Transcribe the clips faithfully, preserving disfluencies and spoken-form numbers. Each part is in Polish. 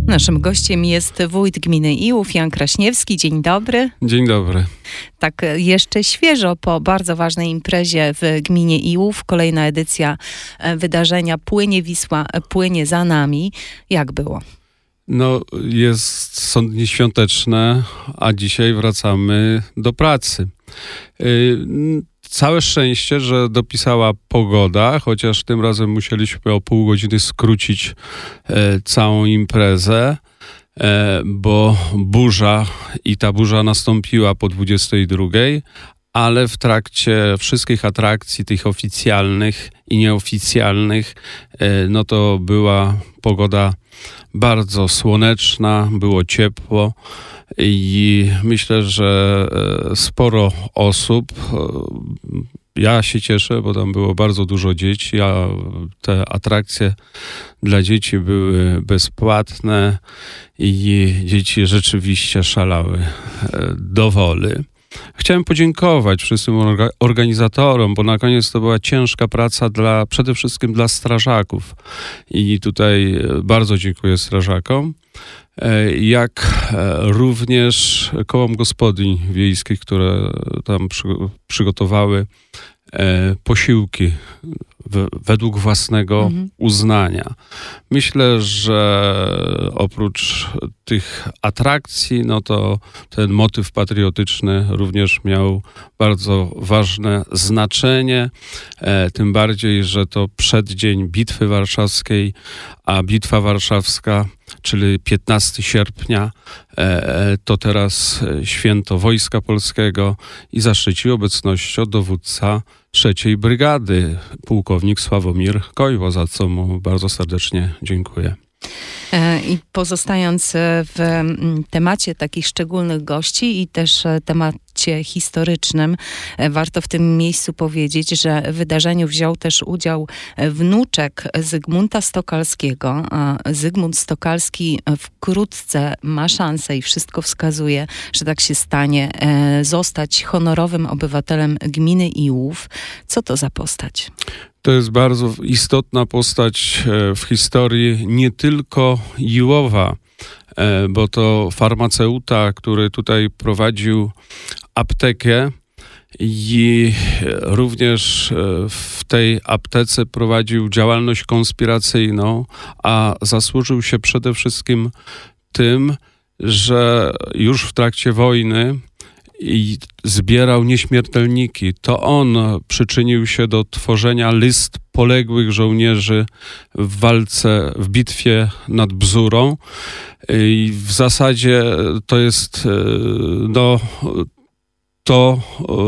Naszym gościem jest wójt gminy Iłów, Jan Kraśniewski. Dzień dobry. Dzień dobry. Tak jeszcze świeżo po bardzo ważnej imprezie w gminie Iłów. Kolejna edycja wydarzenia Płynie Wisła, płynie za nami. Jak było? No, jest, są dni świąteczne, a dzisiaj wracamy do pracy. Yy, Całe szczęście, że dopisała pogoda, chociaż tym razem musieliśmy o pół godziny skrócić e, całą imprezę, e, bo burza i ta burza nastąpiła po dwudziestej drugiej, ale w trakcie wszystkich atrakcji, tych oficjalnych i nieoficjalnych, e, no to była pogoda bardzo słoneczna, było ciepło. I myślę, że sporo osób, ja się cieszę, bo tam było bardzo dużo dzieci, a te atrakcje dla dzieci były bezpłatne i dzieci rzeczywiście szalały do woli. Chciałem podziękować wszystkim orga- organizatorom, bo na koniec to była ciężka praca dla, przede wszystkim dla strażaków. I tutaj bardzo dziękuję strażakom. Jak również kołom gospodyń wiejskich, które tam przy, przygotowały e, posiłki w, według własnego mhm. uznania. Myślę, że oprócz tych atrakcji, no to ten motyw patriotyczny również miał bardzo ważne znaczenie, e, tym bardziej, że to przeddzień Bitwy Warszawskiej, a Bitwa Warszawska, czyli piętnastego sierpnia, e, to teraz święto Wojska Polskiego i zaszczycił obecnością dowódca trzeciej Brygady, pułkownik Sławomir Kojło, za co mu bardzo serdecznie dziękuję. I pozostając w temacie takich szczególnych gości i też temacie historycznym, warto w tym miejscu powiedzieć, że w wydarzeniu wziął też udział wnuczek Zygmunta Stokalskiego. A Zygmunt Stokalski wkrótce ma szansę i wszystko wskazuje, że tak się stanie, zostać honorowym obywatelem gminy Iłów. Co to za postać? To jest bardzo istotna postać w historii nie tylko Iłowa, bo to farmaceuta, który tutaj prowadził aptekę i również w tej aptece prowadził działalność konspiracyjną, a zasłużył się przede wszystkim tym, że już w trakcie wojny i zbierał nieśmiertelniki. To on przyczynił się do tworzenia list poległych żołnierzy w walce, w bitwie nad Bzurą. I w zasadzie to jest no, to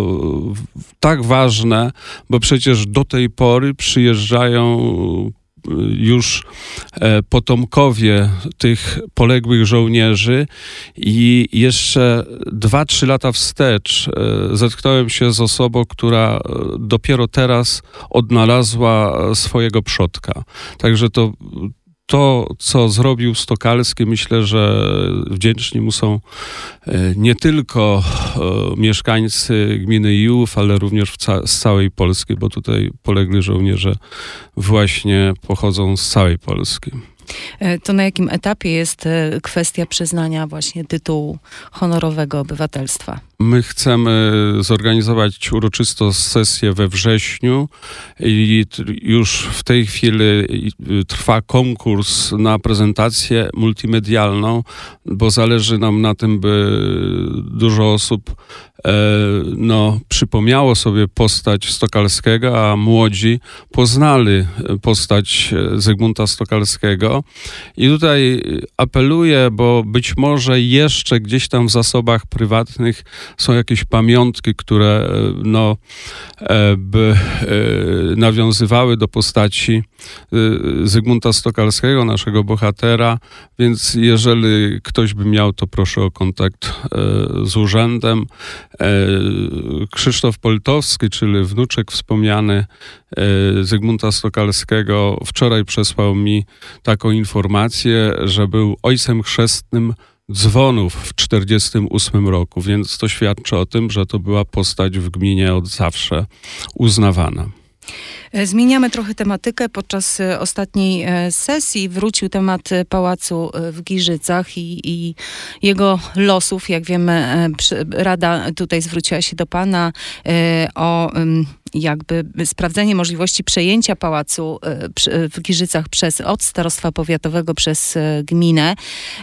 tak ważne, bo przecież do tej pory przyjeżdżają już potomkowie tych poległych żołnierzy i jeszcze dwa, trzy lata wstecz zetknąłem się z osobą, która dopiero teraz odnalazła swojego przodka. Także to To, co zrobił Stokalski, myślę, że wdzięczni mu są nie tylko mieszkańcy gminy Iłów, ale również ca- z całej Polski, bo tutaj polegli żołnierze właśnie pochodzą z całej Polski. To na jakim etapie jest kwestia przyznania właśnie tytułu honorowego obywatelstwa? My chcemy zorganizować uroczystą sesję we wrześniu i już w tej chwili trwa konkurs na prezentację multimedialną, bo zależy nam na tym, by dużo osób no, przypomniało sobie postać Stokalskiego, a młodzi poznali postać Zygmunta Stokalskiego. I tutaj apeluję, bo być może jeszcze gdzieś tam w zasobach prywatnych są jakieś pamiątki, które no, by nawiązywały do postaci Zygmunta Stokalskiego, naszego bohatera, więc jeżeli ktoś by miał, to proszę o kontakt z urzędem. Krzysztof Poltowski, czyli wnuczek wspomniany Zygmunta Stokalskiego, wczoraj przesłał mi taką informację, że był ojcem chrzestnym Dzwonów w czterdziestym ósmym roku, więc to świadczy o tym, że to była postać w gminie od zawsze uznawana. Zmieniamy trochę tematykę. Podczas ostatniej sesji wrócił temat pałacu w Giżycach i, i jego losów. Jak wiemy, Rada tutaj zwróciła się do pana o jakby sprawdzenie możliwości przejęcia pałacu w Giżycach przez, od starostwa powiatowego przez gminę.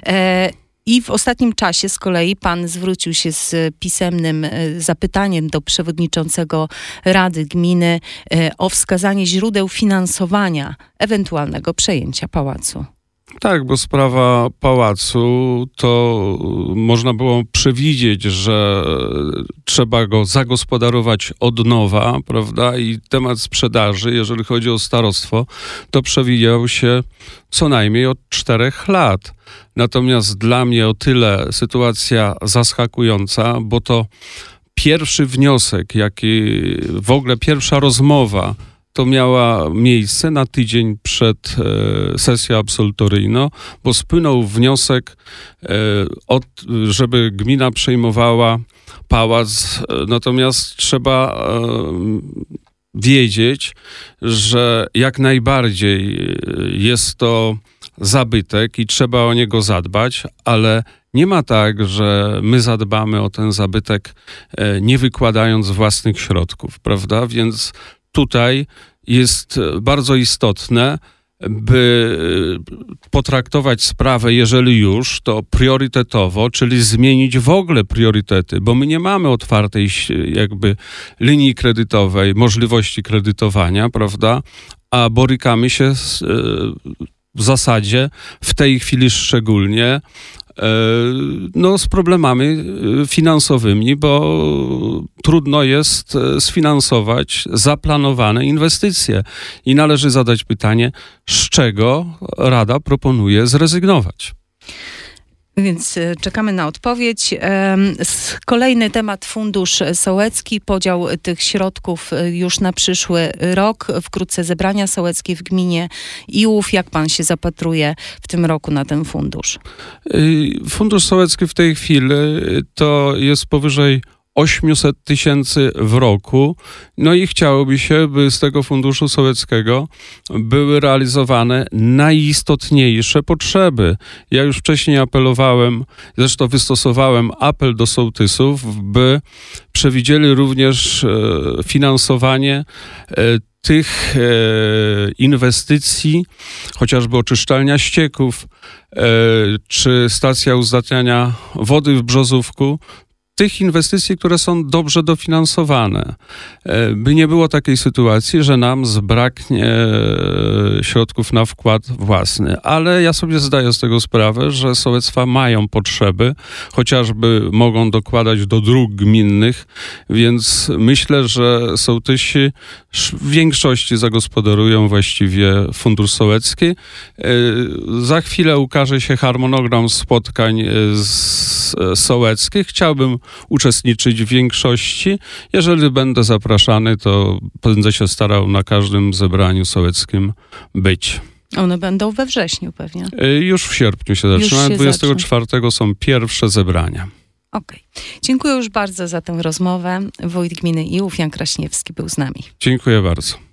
I w ostatnim czasie z kolei pan zwrócił się z pisemnym zapytaniem do przewodniczącego Rady Gminy o wskazanie źródeł finansowania ewentualnego przejęcia pałacu. Tak, bo sprawa pałacu to można było przewidzieć, że trzeba go zagospodarować od nowa, prawda? I temat sprzedaży, jeżeli chodzi o starostwo, to przewidział się co najmniej od czterech lat. Natomiast dla mnie o tyle sytuacja zaskakująca, bo to pierwszy wniosek, jaki w ogóle pierwsza rozmowa, to miała miejsce na tydzień przed e, sesją absolutoryjną, bo spłynął wniosek, e, od, żeby gmina przejmowała pałac. Natomiast trzeba e, wiedzieć, że jak najbardziej jest to zabytek i trzeba o niego zadbać, ale nie ma tak, że my zadbamy o ten zabytek e, nie wykładając własnych środków, prawda? Więc tutaj jest bardzo istotne, by potraktować sprawę, jeżeli już, to priorytetowo, czyli zmienić w ogóle priorytety, bo my nie mamy otwartej jakby linii kredytowej, możliwości kredytowania, prawda? A borykamy się z, w zasadzie w tej chwili szczególnie no, z problemami finansowymi, bo trudno jest sfinansować zaplanowane inwestycje. I należy zadać pytanie, z czego Rada proponuje zrezygnować. Więc czekamy na odpowiedź. Kolejny temat, Fundusz Sołecki, podział tych środków już na przyszły rok. Wkrótce zebrania sołeckie w gminie Iłów. Jak pan się zapatruje w tym roku na ten fundusz? Fundusz Sołecki w tej chwili to jest powyżej osiemset tysięcy w roku. No i chciałoby się, by z tego Funduszu Sołeckiego były realizowane najistotniejsze potrzeby. Ja już wcześniej apelowałem, zresztą wystosowałem apel do sołtysów, by przewidzieli również e, finansowanie e, tych e, inwestycji, chociażby oczyszczalnia ścieków, e, czy stacja uzdatniania wody w Brzozówku, tych inwestycji, które są dobrze dofinansowane. By nie było takiej sytuacji, że nam zbraknie środków na wkład własny. Ale ja sobie zdaję z tego sprawę, że sołectwa mają potrzeby, chociażby mogą dokładać do dróg gminnych, więc myślę, że sołtysi w większości zagospodarują właściwie Fundusz Sołecki. Za chwilę ukaże się harmonogram spotkań z sołeckich. Chciałbym uczestniczyć w większości. Jeżeli będę zapraszany, to będę się starał na każdym zebraniu sołeckim być. One będą we wrześniu pewnie. Już w sierpniu się zaczyna. dwudziestego czwartego są pierwsze zebrania. Okej. Okay. Dziękuję już bardzo za tę rozmowę. Wójt gminy Iłów, Jan Kraśniewski, był z nami. Dziękuję bardzo.